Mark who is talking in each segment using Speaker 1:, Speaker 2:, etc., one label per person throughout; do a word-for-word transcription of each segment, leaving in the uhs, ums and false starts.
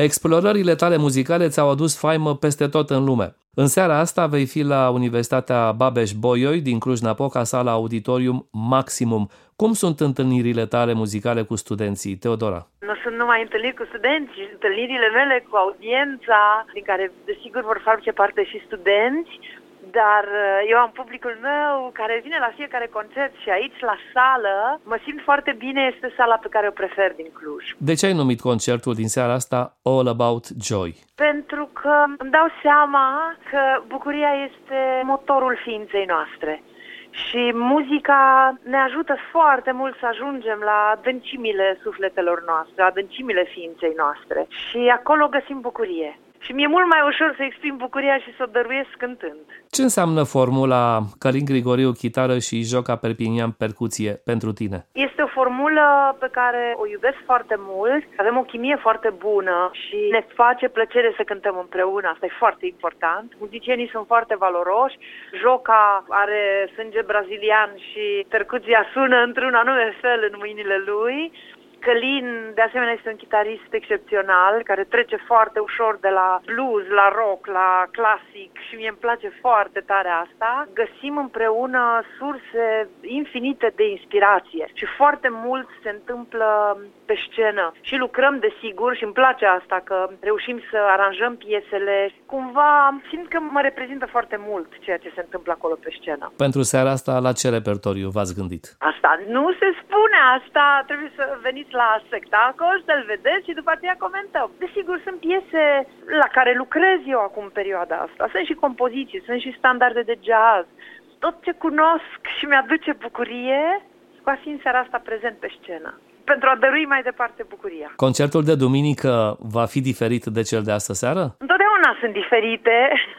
Speaker 1: Explorările tale muzicale ți-au adus faimă peste tot în lume. În seara asta vei fi la Universitatea Babeș-Bolyai din Cluj-Napoca, sala Auditorium Maximum. Cum sunt întâlnirile tale muzicale cu studenții, Teodora?
Speaker 2: Nu sunt numai întâlniri cu studenți, întâlnirile mele cu audiența, din care desigur vor face parte și studenți, dar eu am publicul meu care vine la fiecare concert și aici, la sală, mă simt foarte bine, este sala pe care o prefer din Cluj.
Speaker 1: De ce ai numit concertul din seara asta All About Joy?
Speaker 2: Pentru că îmi dau seama că bucuria este motorul ființei noastre. Și muzica ne ajută foarte mult să ajungem la adâncimile sufletelor noastre, adâncimile ființei noastre. Și acolo găsim bucurie. Și mi-e mult mai ușor să exprim bucuria și să o dăruiesc cântând.
Speaker 1: Ce înseamnă formula Călin Grigoriu chitară și Joca Perpignan percuție pentru tine?
Speaker 2: Este o formulă pe care o iubesc foarte mult, avem o chimie foarte bună și ne face plăcere să cântăm împreună, asta e foarte important. Muzicienii sunt foarte valoroși, Joca are sânge brazilian și percuția sună într-un anume fel în mâinile lui. Călin, de asemenea, este un chitarist excepțional, care trece foarte ușor de la blues, la rock, la clasic și mie îmi place foarte tare asta. Găsim împreună surse infinite de inspirație și foarte mult se întâmplă pe scenă. Și lucrăm, desigur, și îmi place asta, că reușim să aranjăm piesele. Cumva simt că mă reprezintă foarte mult ceea ce se întâmplă acolo pe scenă.
Speaker 1: Pentru seara asta, la ce repertoriu v-ați gândit?
Speaker 2: Asta nu se spune, asta trebuie să veniți la spectacol, să-l vedeți și după aceea comentăm. Desigur, sunt piese la care lucrez eu acum în perioada asta. Sunt și compoziții, sunt și standarde de jazz. Tot ce cunosc și mi-aduce bucurie, va fi în seara asta prezent pe scenă, pentru a dărui mai departe bucuria.
Speaker 1: Concertul de duminică va fi diferit de cel de astă seară?
Speaker 2: Întotdeauna sunt diferite.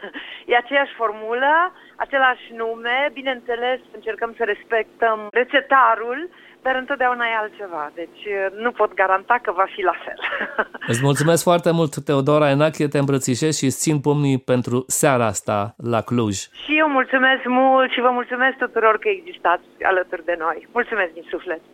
Speaker 2: E aceeași formulă, același nume. Bineînțeles, încercăm să respectăm rețetarul, dar întotdeauna e altceva, deci nu pot garanta că va fi la fel.
Speaker 1: Îți mulțumesc foarte mult, Teodora Enache, te îmbrățișez și îți țin pumnii pentru seara asta la Cluj.
Speaker 2: Și eu mulțumesc mult și vă mulțumesc tuturor că existați alături de noi. Mulțumesc din suflet!